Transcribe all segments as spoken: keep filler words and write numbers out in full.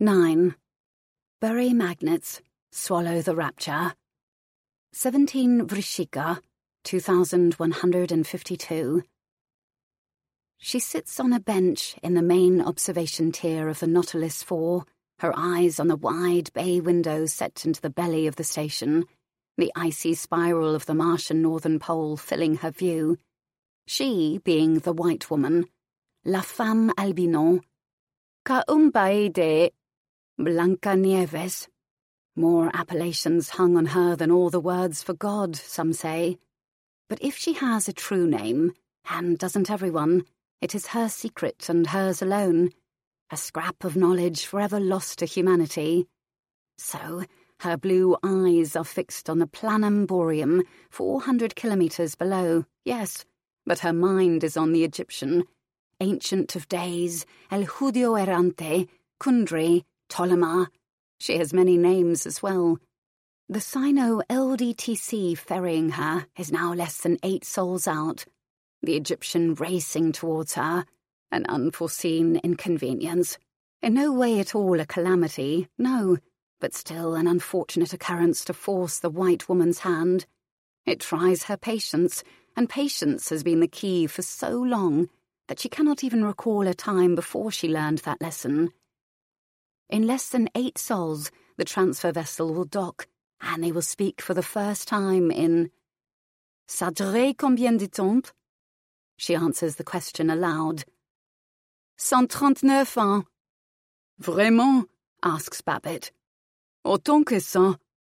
Nine. Bury magnets, swallow the rapture. Seventeen Vrishika, two thousand one hundred fifty-two. She sits on a bench in the main observation tier of the Nautilus four, her eyes on the wide bay window set into the belly of the station, the icy spiral of the Martian northern pole filling her view. She being the white woman, la femme albino, Kaumbaide Blancanieves. More appellations hung on her than all the words for God, some say. But if she has a true name, and doesn't everyone, it is her secret and hers alone, a scrap of knowledge forever lost to humanity. So, her blue eyes are fixed on the Planum Boreum, four hundred kilometres below, yes, but her mind is on the Egyptian, ancient of days, El Judio Errante, Kundri, Ptolemy. She has many names as well. The Sino L D T C ferrying her is now less than eight sols out. The Egyptian racing towards her, an unforeseen inconvenience. In no way at all a calamity, no, but still an unfortunate occurrence to force the white woman's hand. It tries her patience, and patience has been the key for so long that she cannot even recall a time before she learned that lesson. In less than eight sols, the transfer vessel will dock, and they will speak for the first time in Ça durait combien de temps? She answers the question aloud. Cent trente-neuf ans. Vraiment? Asks Babbitt. Autant que ça.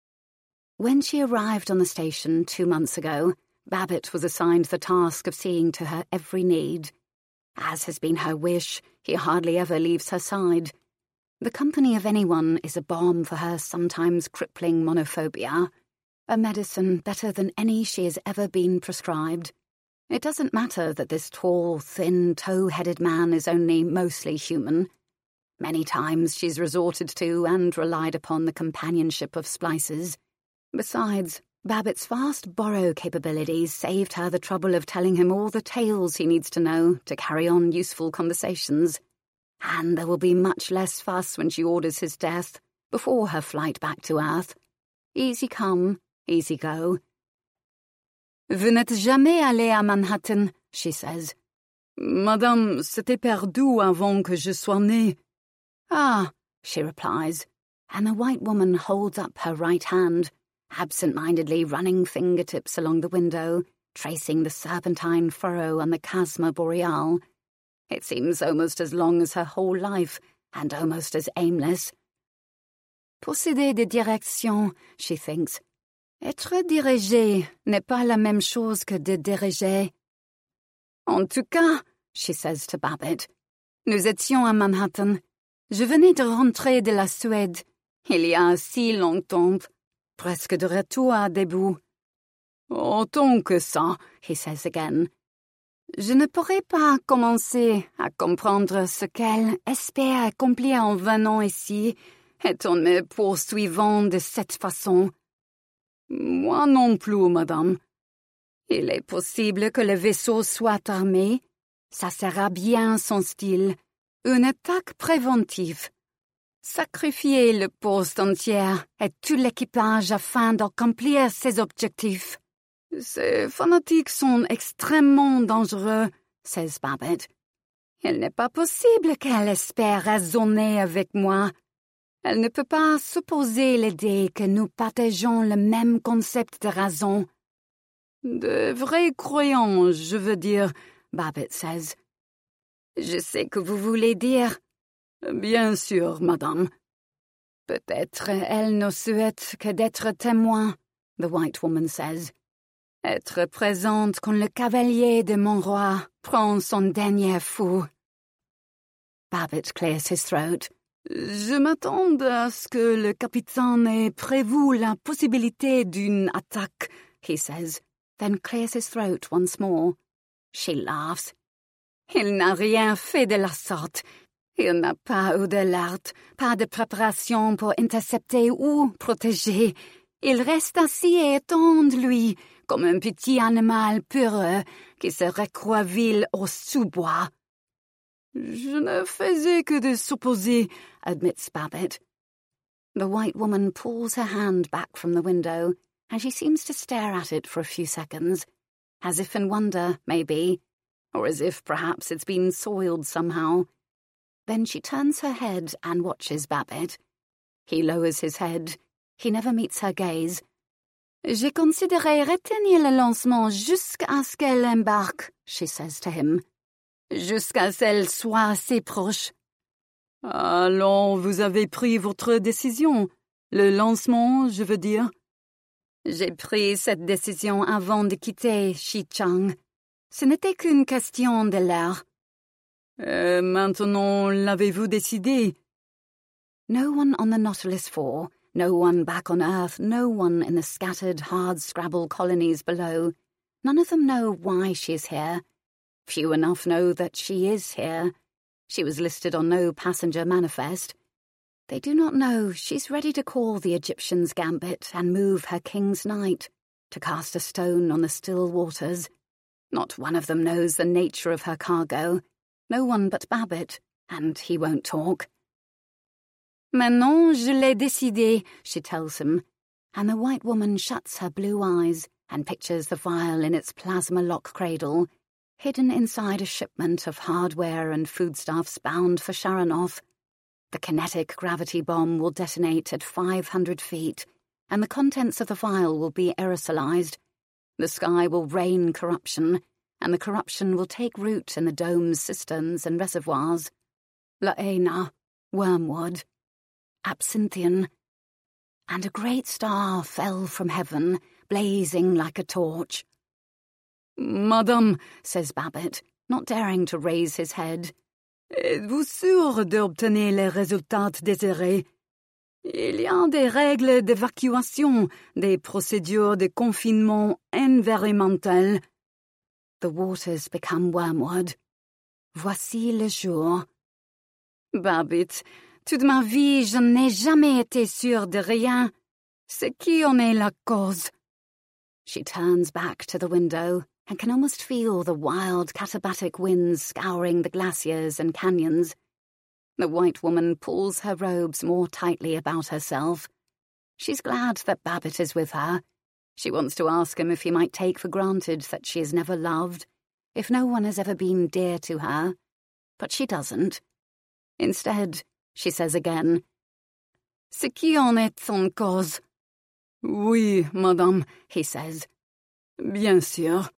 When she arrived on the station two months ago, Babbitt was assigned the task of seeing to her every need. As has been her wish, he hardly ever leaves her side. The company of anyone is a balm for her sometimes crippling monophobia, a medicine better than any she has ever been prescribed. It doesn't matter that this tall, thin, tow-headed man is only mostly human. Many times she's resorted to and relied upon the companionship of splicers. Besides, Babbitt's vast borrow capabilities saved her the trouble of telling him all the tales he needs to know to carry on useful conversations. And there will be much less fuss when she orders his death before her flight back to Earth. Easy come, easy go. Vous n'êtes jamais allée à Manhattan, she says. Madame, c'était perdu avant que je sois née. Ah, she replies, and the white woman holds up her right hand, absent-mindedly running fingertips along the window, tracing the serpentine furrow on the Chasma Boreal. It seems almost as long as her whole life, and almost as aimless. Posséder des directions, she thinks. Être dirigé n'est pas la même chose que de diriger. En tout cas, she says to Babbitt, nous étions à Manhattan. Je venais de rentrer de la Suède, il y a si longtemps, presque de retour à debout. Autant que ça, he says again. Je ne pourrais pas commencer à comprendre ce qu'elle espère accomplir en venant ici et en me poursuivant de cette façon. Moi non plus, madame. Il est possible que le vaisseau soit armé. Ça sera bien son style. Une attaque préventive. Sacrifier le poste entier et tout l'équipage afin d'accomplir ses objectifs. Ces fanatiques sont extrêmement dangereux, says Babbitt. Il n'est pas possible qu'elle espère raisonner avec moi. Elle ne peut pas supposer l'idée que nous partageons le même concept de raison. De vrais croyants, je veux dire, Babbitt says. Je sais que vous voulez dire. Bien sûr, madame. Peut-être elle ne souhaite que d'être témoin, the white woman says. Être présente quand le cavalier de mon roi prend son dernier fou. Babbitt clears his throat. Je m'attends à ce que le capitaine ait prévu la possibilité d'une attaque, he says, then clears his throat once more. She laughs. Il n'a rien fait de la sorte. Il n'a pas eu d'alerte, pas de préparation pour intercepter ou protéger. Il reste assis et attend, lui, comme un petit animal peureux qui se recroqueville au sous-bois. Je ne faisais que de supposer, admits Babbitt. The white woman pulls her hand back from the window, and she seems to stare at it for a few seconds, as if in wonder, maybe, or as if perhaps it's been soiled somehow. Then she turns her head and watches Babbitt. He lowers his head. He never meets her gaze. J'ai considéré retenir le lancement jusqu'à ce qu'elle embarque, she says to him. Jusqu'à ce qu'elle soit assez proche. Alors, vous avez pris votre décision. Le lancement, je veux dire. J'ai pris cette décision avant de quitter Xichang. Ce n'était qu'une question de l'heure. Euh, maintenant, l'avez-vous décidé? No one on the Nautilus four, no one back on Earth, no one in the scattered, hard-scrabble colonies below. None of them know why she is here. Few enough know that she is here. She was listed on no passenger manifest. They do not know she's ready to call the Egyptian's gambit and move her king's knight, to cast a stone on the still waters. Not one of them knows the nature of her cargo. No one but Babbitt, and he won't talk. Maintenant, je l'ai décidé, she tells him, and the white woman shuts her blue eyes and pictures the vial in its plasma lock cradle, hidden inside a shipment of hardware and foodstuffs bound for Sharonov. The kinetic gravity bomb will detonate at five hundred feet, and the contents of the vial will be aerosolized. The sky will rain corruption, and the corruption will take root in the dome's cisterns and reservoirs. Laena, wormwood, absinthium. And a great star fell from heaven, blazing like a torch. Madame, says Babbitt, not daring to raise his head, êtes-vous sûre d'obtenir les résultats désirés? Il y a des règles d'évacuation, des procédures de confinement environnemental. The waters become wormwood. Voici le jour. Babbitt, toute ma vie, je n'ai jamais été sûre de rien. C'est qui en est la cause? She turns back to the window and can almost feel the wild katabatic winds scouring the glaciers and canyons. The white woman pulls her robes more tightly about herself. She's glad that Babbitt is with her. She wants to ask him if he might take for granted that she is never loved, if no one has ever been dear to her. But she doesn't. Instead, she says again, Ce qui en est en cause? Oui, madame, he says. Bien sûr.